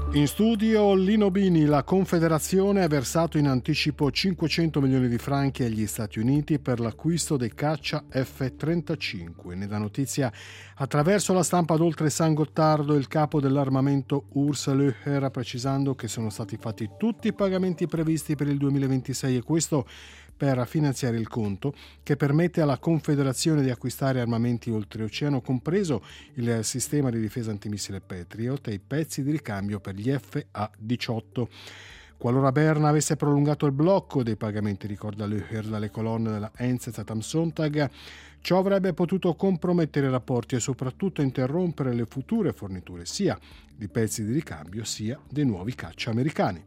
In studio Lino Bini. La Confederazione ha versato in anticipo 500 milioni di franchi agli Stati Uniti per l'acquisto dei caccia F-35. Ne dà notizia attraverso la stampa ad Oltre San Gottardo il capo dell'armamento Urs Löcher, precisando che sono stati fatti tutti i pagamenti previsti per il 2026 e questo per finanziare il conto che permette alla Confederazione di acquistare armamenti oltreoceano, compreso il sistema di difesa antimissile Patriot e i pezzi di ricambio per gli FA-18. Qualora Berna avesse prolungato il blocco dei pagamenti, ricorda Löcher dalle colonne della Enzet am Sonntag, ciò avrebbe potuto compromettere i rapporti e soprattutto interrompere le future forniture sia di pezzi di ricambio sia dei nuovi caccia americani.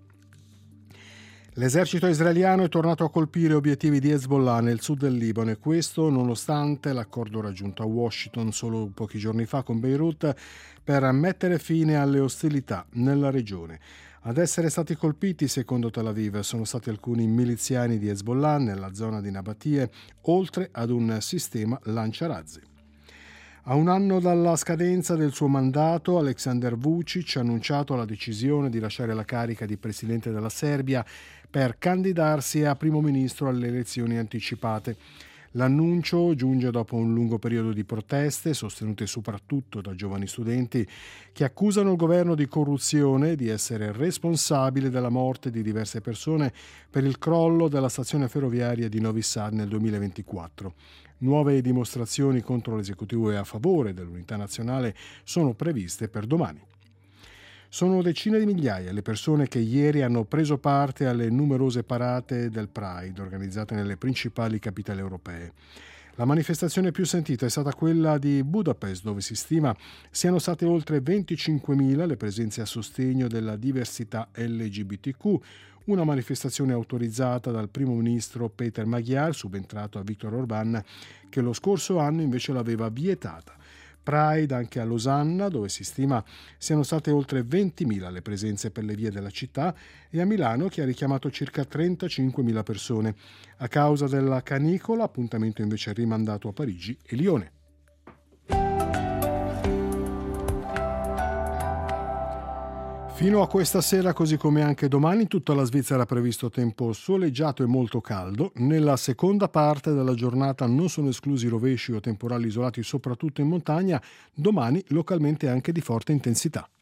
L'esercito israeliano è tornato a colpire obiettivi di Hezbollah nel sud del Libano e questo nonostante l'accordo raggiunto a Washington solo pochi giorni fa con Beirut per mettere fine alle ostilità nella regione. Ad essere stati colpiti, secondo Tel Aviv, sono stati alcuni miliziani di Hezbollah nella zona di Nabatie, oltre ad un sistema lanciarazzi. A un anno dalla scadenza del suo mandato, Aleksandar Vučić ha annunciato la decisione di lasciare la carica di presidente della Serbia per candidarsi a primo ministro alle elezioni anticipate. L'annuncio giunge dopo un lungo periodo di proteste, sostenute soprattutto da giovani studenti, che accusano il governo di corruzione e di essere responsabile della morte di diverse persone per il crollo della stazione ferroviaria di Novi Sad nel 2024. Nuove dimostrazioni contro l'esecutivo e a favore dell'unità nazionale sono previste per domani. Sono decine di migliaia le persone che ieri hanno preso parte alle numerose parate del Pride organizzate nelle principali capitali europee. La manifestazione più sentita è stata quella di Budapest, dove si stima siano state oltre 25.000 le presenze a sostegno della diversità LGBTQ, una manifestazione autorizzata dal primo ministro Peter Magyar, subentrato a Viktor Orbán, che lo scorso anno invece l'aveva vietata. Pride anche a Losanna, dove si stima siano state oltre 20.000 le presenze per le vie della città, e a Milano, che ha richiamato circa 35.000 persone. A causa della canicola, appuntamento invece rimandato a Parigi e Lione. Fino a questa sera, così come anche domani, in tutta la Svizzera è previsto tempo soleggiato e molto caldo. Nella seconda parte della giornata non sono esclusi rovesci o temporali isolati, soprattutto in montagna. Domani localmente anche di forte intensità.